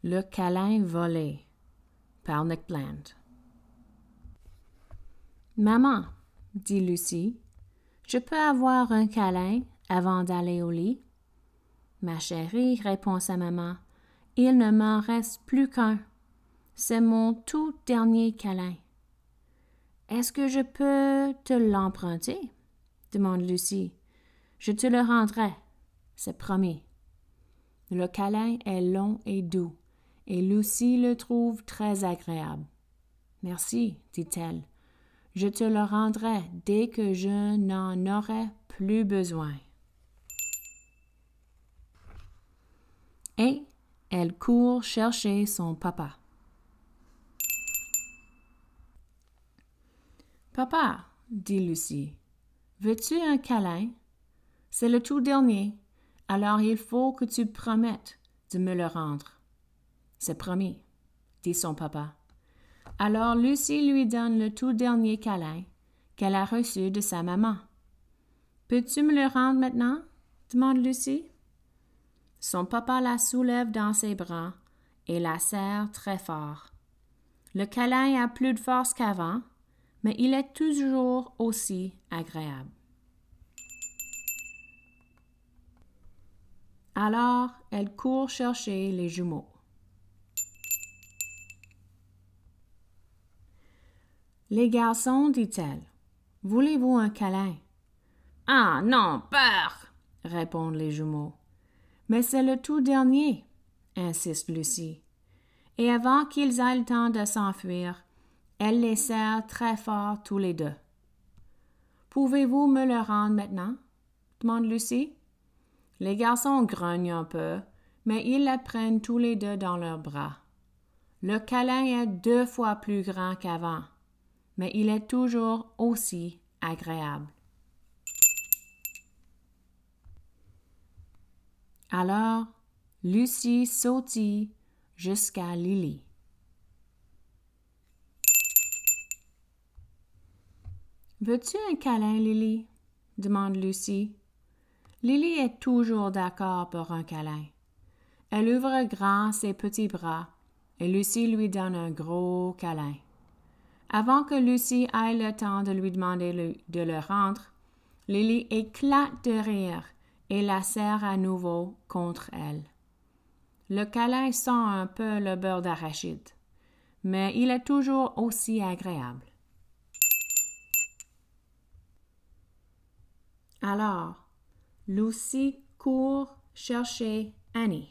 Le câlin volé par Nick Bland. Maman, dit Lucie, je peux avoir un câlin avant d'aller au lit? Ma chérie, répond sa maman, il ne m'en reste plus qu'un. C'est mon tout dernier câlin. Est-ce que je peux te l'emprunter? Demande Lucie. Je te le rendrai, c'est promis. Le câlin est long et doux, et Lucie le trouve très agréable. Merci, dit-elle. Je te le rendrai dès que je n'en aurai plus besoin. Et elle court chercher son papa. Papa, dit Lucie, veux-tu un câlin? C'est le tout dernier, alors il faut que tu promettes de me le rendre. C'est promis, dit son papa. Alors Lucie lui donne le tout dernier câlin qu'elle a reçu de sa maman. Peux-tu me le rendre maintenant? Demande Lucie. Son papa la soulève dans ses bras et la serre très fort. Le câlin a plus de force qu'avant, mais il est toujours aussi agréable. Alors, elle court chercher les jumeaux. Les garçons, dit-elle, voulez-vous un câlin? Ah non, peur, répondent les jumeaux. Mais c'est le tout dernier, insiste Lucie. Et avant qu'ils aient le temps de s'enfuir, elle les serre très fort tous les deux. Pouvez-vous me le rendre maintenant? Demande Lucie. Les garçons grognent un peu, mais ils la prennent tous les deux dans leurs bras. Le câlin est 2 fois plus grand qu'avant, mais il est toujours aussi agréable. Alors, Lucie sautille jusqu'à Lily. Veux-tu un câlin, Lily? Demande Lucie. Lily est toujours d'accord pour un câlin. Elle ouvre grand ses petits bras et Lucie lui donne un gros câlin. Avant que Lucie ait le temps de lui demander de le rendre, Lily éclate de rire et la serre à nouveau contre elle. Le câlin sent un peu le beurre d'arachide, mais il est toujours aussi agréable. Alors, Lucie court chercher Annie.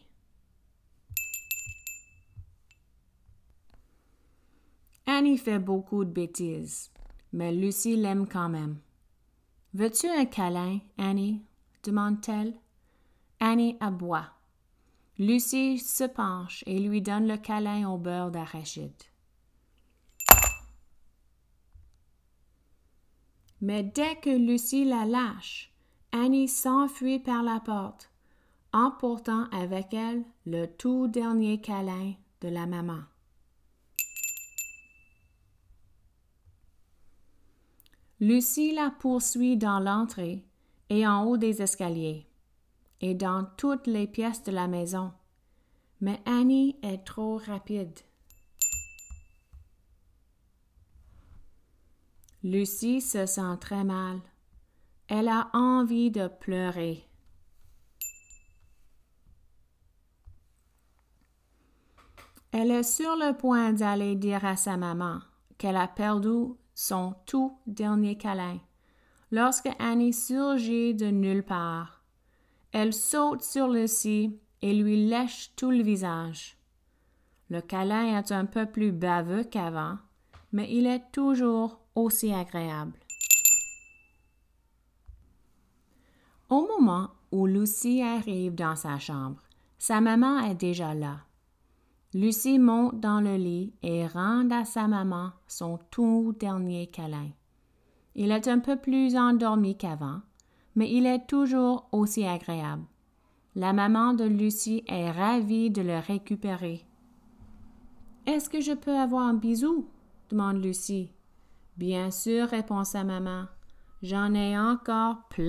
Annie fait beaucoup de bêtises, mais Lucie l'aime quand même. « Veux-tu un câlin, Annie? » demande-t-elle. Annie aboie. Lucie se penche et lui donne le câlin au beurre d'arachide. Mais dès que Lucie la lâche, Annie s'enfuit par la porte, emportant avec elle le tout dernier câlin de la maman. Lucie la poursuit dans l'entrée et en haut des escaliers, et dans toutes les pièces de la maison. Mais Annie est trop rapide. Lucie se sent très mal. Elle a envie de pleurer. Elle est sur le point d'aller dire à sa maman qu'elle a perdu son tout dernier câlin lorsque Annie surgit de nulle part. Elle saute sur Lucie et lui lèche tout le visage. Le câlin est un peu plus baveux qu'avant, mais il est toujours aussi agréable. Au moment où Lucie arrive dans sa chambre, sa maman est déjà là. Lucie monte dans le lit et rend à sa maman son tout dernier câlin. Il est un peu plus endormi qu'avant, mais il est toujours aussi agréable. La maman de Lucie est ravie de le récupérer. « Est-ce que je peux avoir un bisou? » demande Lucie. « Bien sûr, répond sa maman. J'en ai encore plein. »